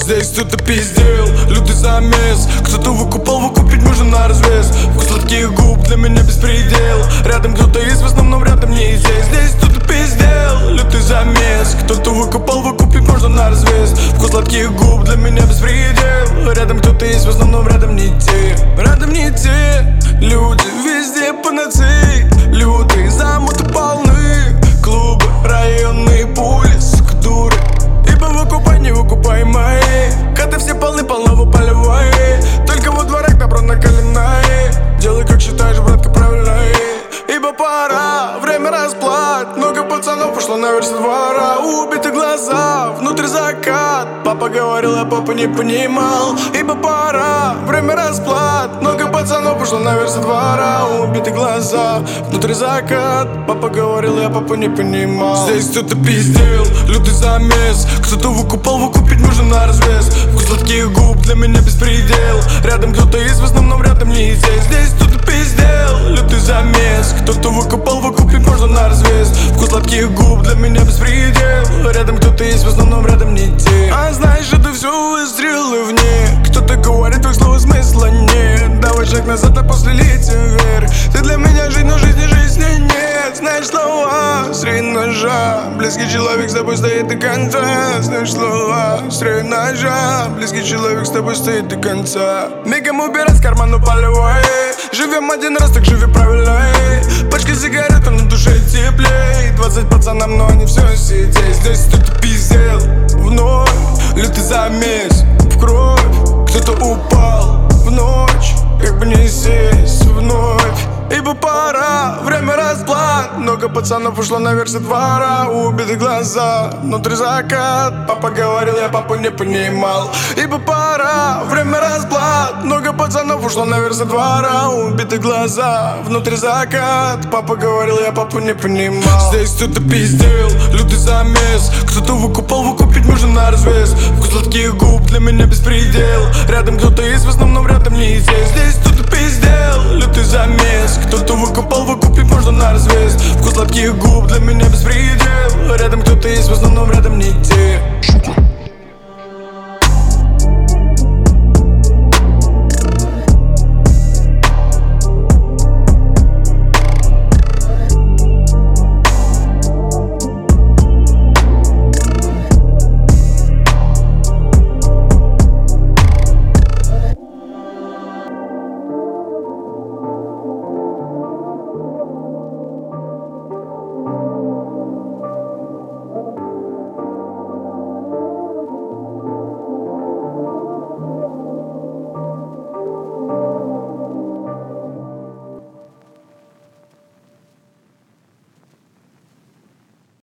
Здесь кто-то пиздел, лютый замес. Кто-то выкупал, выкупить можно на развес. Вкус сладких губ для меня беспредел. Рядом кто-то есть, в основном рядом не здесь. Здесь кто-то пиздел, лютый замес. Кто-то выкупал, выкупить можно на развес. Вкус сладких губ для меня беспредел. Рядом кто-то есть, в основном рядом не те. Рядом не те люди, везде панацеи. Лютые замуты полны, клубы, районные пули, скдуры. Ибо выкупай, не выкупай мои. Коты все полны, полного полевой. Только во дворах добро накаленное. Делай как считаешь, братка, правильно. Ибо пора, время расплат. Много пацанов пошло наверх со двора. Убиты глаза, внутрь закат. Папа говорил, а папа не понимал. Ибо пора, время расплат. Много пацанов пошло наверх со двора. Убиты глаза, внутрь закат. Папа говорил, я папу не понимал. Здесь кто-то пиздел, лютый замес. Кто-то выкупал, выкупить можно на развес. Вкус сладких губ для меня беспредел. Рядом кто-то есть, в основном рядом не здесь. Здесь кто-то пиздел, лютый замес. Кто-то выкупал, выкупить можно на развес. Вкус сладких губ для меня беспредел. Рядом кто-то есть, в основном рядом не те. А знаешь, это все выстрелы вне. Кто-то говорит, твоих слов смысла нет. Давай шаг назад, а после летим вверх. Ты для меня жизнь, но жизни нет. Знаешь слова, средь ножа. Близкий человек с тобой стоит до конца. Знаешь слова, средь ножа. Близкий человек с тобой стоит до конца. Мигом убирай с кармана полевой. Живем один раз, так живи правильно. Пачка сигарет, а на душе теплей. 20 пацанам, но они все сидят. Здесь кто-то пиздел вновь. Лютый замес в кровь. Кто-то упал в ночь. Как бы не сесть вновь. Ибо пора, время расплат. Много пацанов ушло наверх со двора. Убиты глаза, внутри закат. Папа говорил, я папу не понимал. Ибо пора, время расплат. Много пацанов ушло наверх со двора. Убиты глаза, внутри закат. Папа говорил, я папу не понимал. Здесь кто-то пиздел, лютый замес. Кто-то выкупал, выкупить можно на развес. Вкус сладких губ для меня беспредел. Рядом кто-то есть, в основном рядом не здесь. Здесь кто-то пиздел, лютый замес. Кто-то выкупал, выкупить можно на развес. Вкус сладких губ для меня беспредел. Рядом кто